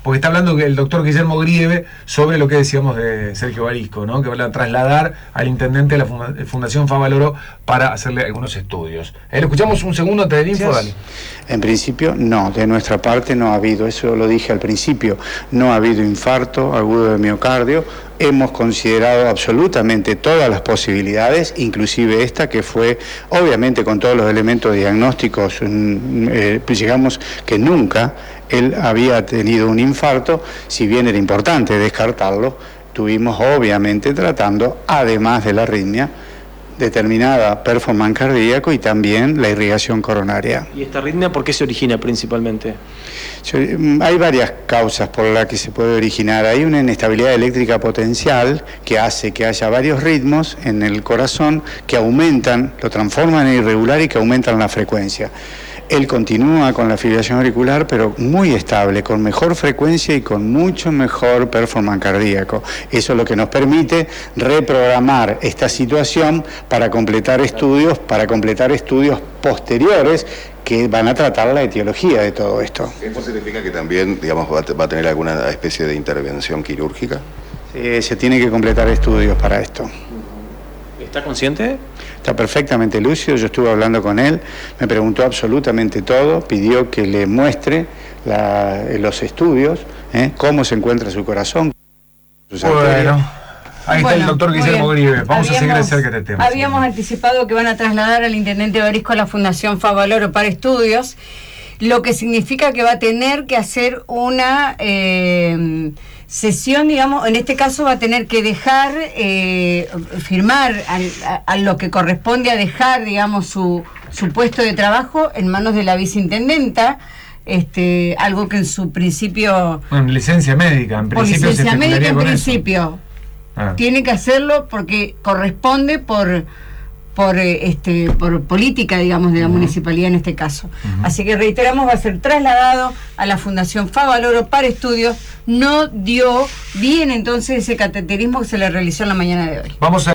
porque está hablando el doctor Guillermo Grieve sobre lo que decíamos de Sergio Barisco, ¿no? Que van a trasladar al intendente de la Fundación Favaloro para hacerle algunos estudios. Le escuchamos un segundo antes del info, dale. En principio, no, de nuestra parte no ha habido, eso lo dije al principio, no ha habido infarto agudo de miocardio. Hemos considerado absolutamente todas las posibilidades, inclusive esta que fue, obviamente con todos los elementos diagnósticos, llegamos que nunca él había tenido un infarto, si bien era importante descartarlo, tuvimos obviamente tratando, además de la arritmia, determinada performance cardíaco y también la irrigación coronaria. ¿Y esta arritmia por qué se origina principalmente? Hay varias causas por las que se puede originar. Hay una inestabilidad eléctrica potencial que hace que haya varios ritmos en el corazón que aumentan, lo transforman en irregular y que aumentan la frecuencia. Él continúa con la fibrilación auricular, pero muy estable, con mejor frecuencia y con mucho mejor performance cardíaco. Eso es lo que nos permite reprogramar esta situación para completar estudios posteriores que van a tratar la etiología de todo esto. ¿Esto significa que también, digamos, va a tener alguna especie de intervención quirúrgica? Se tiene que completar estudios para esto. ¿Está consciente? Está perfectamente lúcido, yo estuve hablando con él, me preguntó absolutamente todo, pidió que le muestre los estudios, cómo se encuentra su corazón. Bueno, ahí está el doctor Guillermo Grieve. Vamos a seguir de cerca este tema. Habíamos anticipado que van a trasladar al intendente Barisco a la Fundación Favaloro para estudios, lo que significa que va a tener que hacer una sesión, digamos, en este caso va a tener que dejar, firmar a lo que corresponde a dejar, digamos, su puesto de trabajo en manos de la viceintendenta, algo que en su principio... Bueno, licencia médica, en principio. Licencia médica en principio. Tiene que hacerlo porque corresponde por política, digamos, de la municipalidad en este caso. Así que reiteramos, va a ser trasladado a la Fundación Favaloro para estudios. No dio bien entonces ese cateterismo que se le realizó en la mañana de hoy. Vamos a